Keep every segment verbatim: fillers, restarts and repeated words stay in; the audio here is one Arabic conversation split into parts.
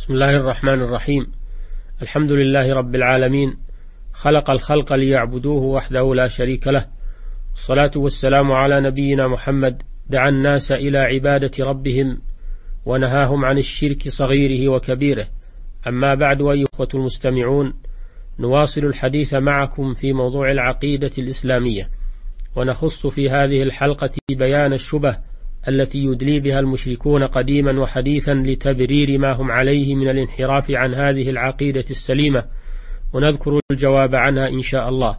بسم الله الرحمن الرحيم. الحمد لله رب العالمين، خلق الخلق ليعبدوه وحده لا شريك له، الصلاة والسلام على نبينا محمد، دعا الناس إلى عبادة ربهم ونهاهم عن الشرك صغيره وكبيره. أما بعد، أيها الإخوة المستمعون، نواصل الحديث معكم في موضوع العقيدة الإسلامية، ونخص في هذه الحلقة بيان الشبه التي يدلي بها المشركون قديما وحديثا لتبرير ما هم عليه من الانحراف عن هذه العقيدة السليمة، ونذكر الجواب عنها إن شاء الله.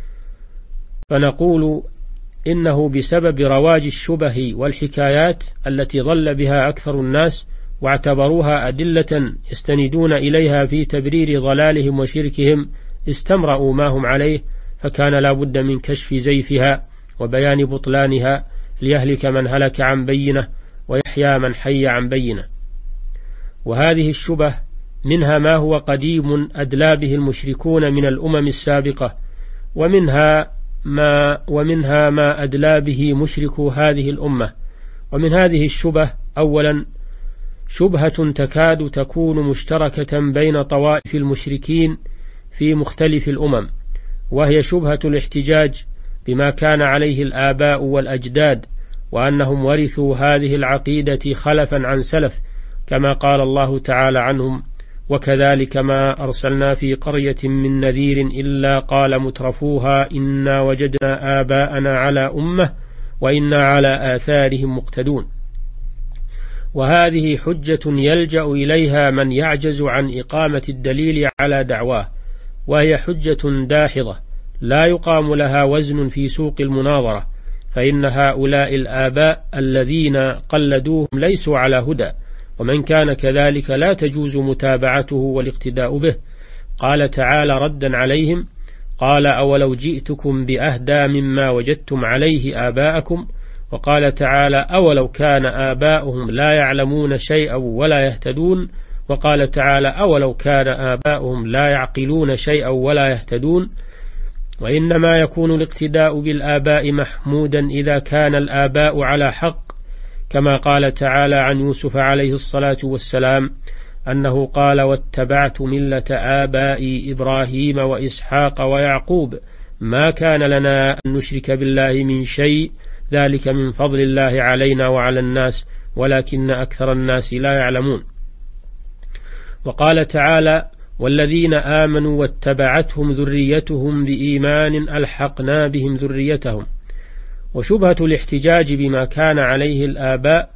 فنقول إنه بسبب رواج الشبه والحكايات التي ضل بها أكثر الناس واعتبروها أدلة يستندون إليها في تبرير ضلالهم وشركهم، استمرأوا ما هم عليه، فكان لا بد من كشف زيفها وبيان بطلانها ليهلك من هلك عن بينه ويحيى من حي عن بينه. وهذه الشبه منها ما هو قديم أدلى به المشركون من الأمم السابقة، ومنها ما ومنها ما أدلى به مشركو هذه الأمة. ومن هذه الشبه أولا شبهة تكاد تكون مشتركة بين طوائف المشركين في مختلف الأمم، وهي شبهة الاحتجاج بما كان عليه الآباء والأجداد، وأنهم ورثوا هذه العقيدة خلفا عن سلف، كما قال الله تعالى عنهم: وكذلك ما أرسلنا في قرية من نذير إلا قال مترفوها إنا وجدنا آباءنا على أمة وإنا على آثارهم مقتدون. وهذه حجة يلجأ إليها من يعجز عن إقامة الدليل على دعواه، وهي حجة داحضة لا يقام لها وزن في سوق المناظرة، فإن هؤلاء الآباء الذين قلدوهم ليسوا على هدى، ومن كان كذلك لا تجوز متابعته والاقتداء به. قال تعالى ردا عليهم: قال أولو جئتكم بأهدى مما وجدتم عليه آباءكم. وقال تعالى: أولو كان آباؤهم لا يعلمون شيئا ولا يهتدون. وقال تعالى: أولو كان آباؤهم لا يعقلون شيئا ولا يهتدون. وإنما يكون الاقتداء بالآباء محمودا إذا كان الآباء على حق، كما قال تعالى عن يوسف عليه الصلاة والسلام أنه قال: واتبعت ملة آبائي إبراهيم وإسحاق ويعقوب ما كان لنا أن نشرك بالله من شيء ذلك من فضل الله علينا وعلى الناس ولكن أكثر الناس لا يعلمون. وقال تعالى: والذين آمنوا واتبعتهم ذريتهم بإيمان ألحقنا بهم ذريتهم. وشبهة الاحتجاج بما كان عليه الآباء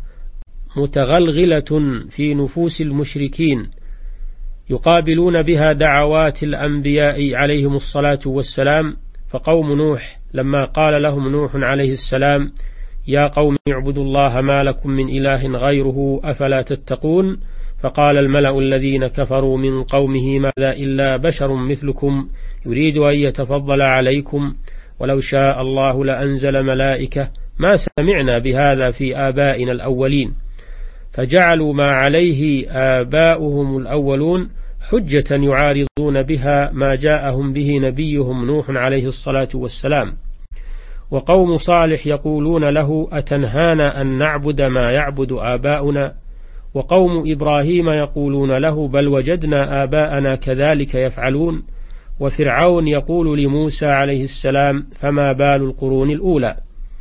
متغلغلة في نفوس المشركين، يقابلون بها دعوات الأنبياء عليهم الصلاة والسلام. فقوم نوح لما قال لهم نوح عليه السلام: يا قوم اعبدوا الله ما لكم من إله غيره أفلا تتقون، فقال الملأ الذين كفروا من قومه: ماذا إلا بشر مثلكم يريد أن يتفضل عليكم، ولو شاء الله لأنزل ملائكة ما سمعنا بهذا في آبائنا الأولين. فجعلوا ما عليه آباؤهم الأولون حجة يعارضون بها ما جاءهم به نبيهم نوح عليه الصلاة والسلام. وقوم صالح يقولون له: أتنهانا أن نعبد ما يعبد آباؤنا. وقوم إبراهيم يقولون له: بل وجدنا آباءنا كذلك يفعلون. وفرعون يقول لموسى عليه السلام: فما بال القرون الأولى.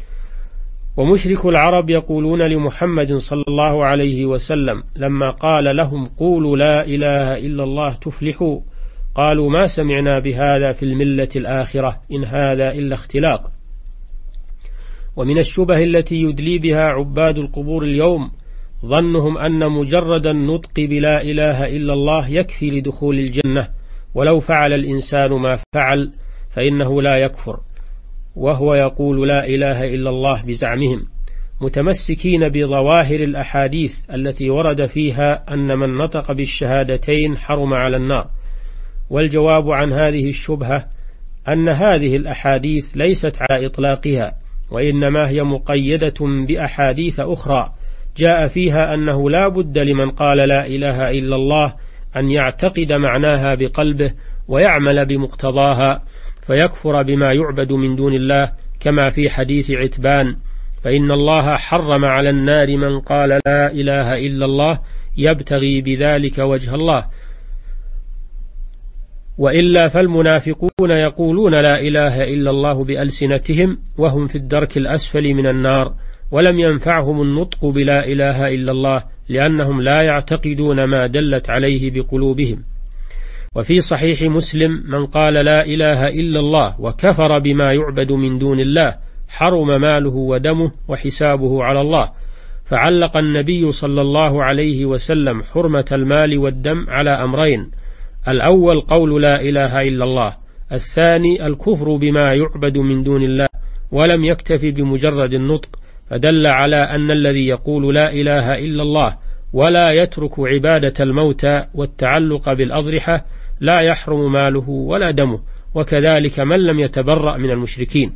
ومشرك العرب يقولون لمحمد صلى الله عليه وسلم لما قال لهم: قولوا لا إله إلا الله تفلحوا، قالوا: ما سمعنا بهذا في الملة الآخرة إن هذا إلا اختلاق. ومن الشبه التي يدلي بها عباد القبور اليوم ظنهم أن مجرد النطق بلا إله إلا الله يكفي لدخول الجنة، ولو فعل الإنسان ما فعل فإنه لا يكفر، وهو يقول لا إله إلا الله بزعمهم، متمسكين بظواهر الأحاديث التي ورد فيها أن من نطق بالشهادتين حرم على النار. والجواب عن هذه الشبهة أن هذه الأحاديث ليست على إطلاقها، وإنما هي مقيدة بأحاديث أخرى جاء فيها أنه لا بد لمن قال لا إله إلا الله أن يعتقد معناها بقلبه ويعمل بمقتضاها، فيكفر بما يعبد من دون الله، كما في حديث عتبان: فإن الله حرم على النار من قال لا إله إلا الله يبتغي بذلك وجه الله، وإلا فالمنافقون يقولون لا إله إلا الله بألسنتهم وهم في الدرك الأسفل من النار، ولم ينفعهم النطق بلا إله إلا الله لأنهم لا يعتقدون ما دلت عليه بقلوبهم. وفي صحيح مسلم: من قال لا إله إلا الله وكفر بما يعبد من دون الله حرم ماله ودمه وحسابه على الله. فعلق النبي صلى الله عليه وسلم حرمة المال والدم على أمرين: الأول قول لا إله إلا الله، الثاني الكفر بما يعبد من دون الله، ولم يكتف بمجرد النطق، فدل على أن الذي يقول لا إله إلا الله ولا يترك عبادة الموتى والتعلق بالأضرحة لا يحرم ماله ولا دمه، وكذلك من لم يتبرأ من المشركين.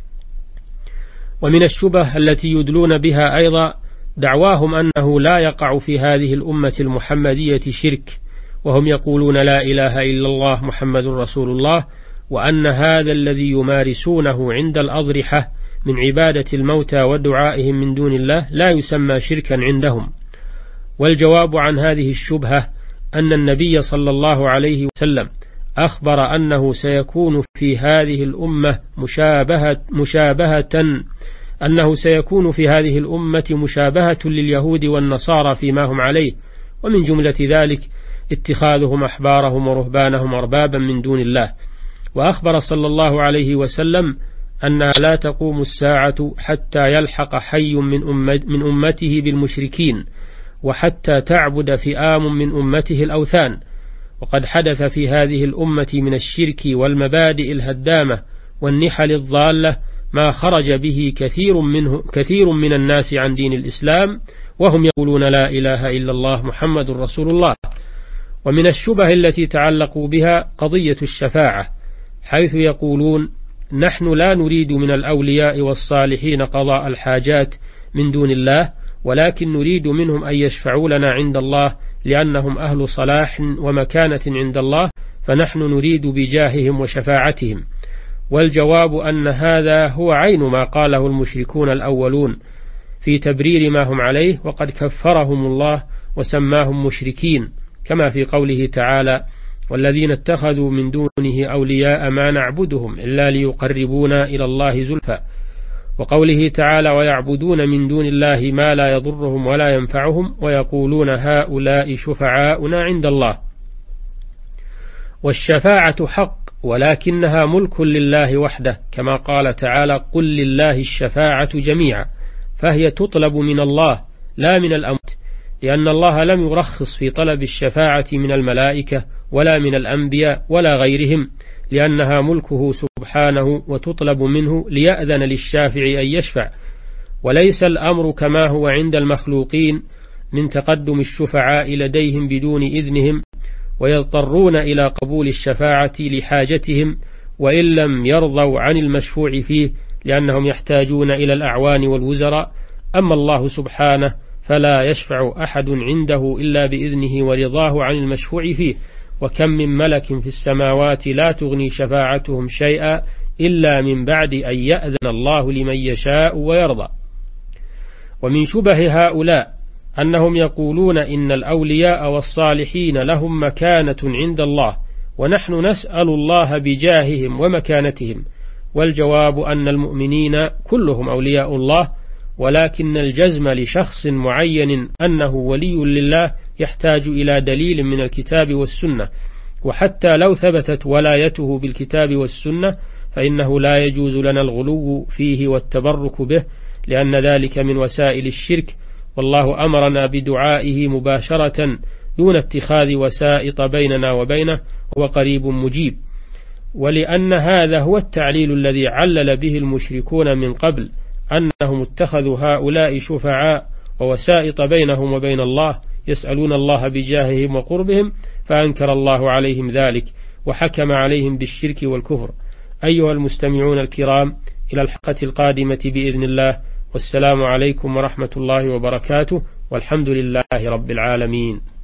ومن الشبه التي يدلون بها أيضا دعواهم أنه لا يقع في هذه الأمة المحمدية شرك، وهم يقولون لا إله إلا الله محمد رسول الله، وأن هذا الذي يمارسونه عند الأضرحة من عبادة الموتى ودعائهم من دون الله لا يسمى شركا عندهم. والجواب عن هذه الشبهة أن النبي صلى الله عليه وسلم أخبر أنه سيكون في هذه الأمة مشابهة, مشابهة أنه سيكون في هذه الأمة مشابهة لليهود والنصارى فيما هم عليه، ومن جملة ذلك اتخاذهم أحبارهم ورهبانهم أربابا من دون الله. وأخبر صلى الله عليه وسلم أنها لا تقوم الساعة حتى يلحق حي من, أمة من أمته بالمشركين، وحتى تعبد فئام من أمته الأوثان. وقد حدث في هذه الأمة من الشرك والمبادئ الهدامة والنحل الضالة ما خرج به كثير منه كثير من الناس عن دين الإسلام وهم يقولون لا إله إلا الله محمد رسول الله. ومن الشبه التي تعلقوا بها قضية الشفاعة، حيث يقولون: نحن لا نريد من الأولياء والصالحين قضاء الحاجات من دون الله، ولكن نريد منهم أن يشفعوا لنا عند الله لأنهم أهل صلاح ومكانة عند الله، فنحن نريد بجاههم وشفاعتهم. والجواب أن هذا هو عين ما قاله المشركون الأولون في تبرير ما هم عليه، وقد كفرهم الله وسماهم مشركين، كما في قوله تعالى: والذين اتخذوا من دونه أولياء ما نعبدهم إلا ليقربونا إلى الله زلفى، وقوله تعالى: ويعبدون من دون الله ما لا يضرهم ولا ينفعهم ويقولون هؤلاء شفعاؤنا عند الله. والشفاعة حق، ولكنها ملك لله وحده، كما قال تعالى: قل لله الشفاعة جميعا، فهي تطلب من الله لا من الأموات، لأن الله لم يرخص في طلب الشفاعة من الملائكة ولا من الأنبياء ولا غيرهم، لأنها ملكه سبحانه وتطلب منه ليأذن للشافع أن يشفع، وليس الأمر كما هو عند المخلوقين من تقدم الشفعاء لديهم بدون إذنهم، ويضطرون إلى قبول الشفاعة لحاجتهم وإن لم يرضوا عن المشفوع فيه، لأنهم يحتاجون إلى الأعوان والوزراء. أما الله سبحانه فلا يشفع أحد عنده إلا بإذنه ورضاه عن المشفوع فيه، وكم من ملك في السماوات لا تغني شفاعتهم شيئا إلا من بعد أن يأذن الله لمن يشاء ويرضى. ومن شبه هؤلاء أنهم يقولون إن الأولياء والصالحين لهم مكانة عند الله، ونحن نسأل الله بجاههم ومكانتهم. والجواب أن المؤمنين كلهم أولياء الله، ولكن الجزم لشخص معين أنه ولي لله يحتاج إلى دليل من الكتاب والسنة، وحتى لو ثبتت ولايته بالكتاب والسنة فإنه لا يجوز لنا الغلو فيه والتبرك به، لأن ذلك من وسائل الشرك، والله أمرنا بدعائه مباشرة دون اتخاذ وسائط بيننا وبينه، وهو قريب مجيب. ولأن هذا هو التعليل الذي علل به المشركون من قبل، أنهم اتخذوا هؤلاء شفعاء ووسائط بينهم وبين الله، يسألون الله بجاههم وقربهم، فأنكر الله عليهم ذلك وحكم عليهم بالشرك والكفر. أيها المستمعون الكرام، إلى الحلقة القادمة بإذن الله، والسلام عليكم ورحمة الله وبركاته، والحمد لله رب العالمين.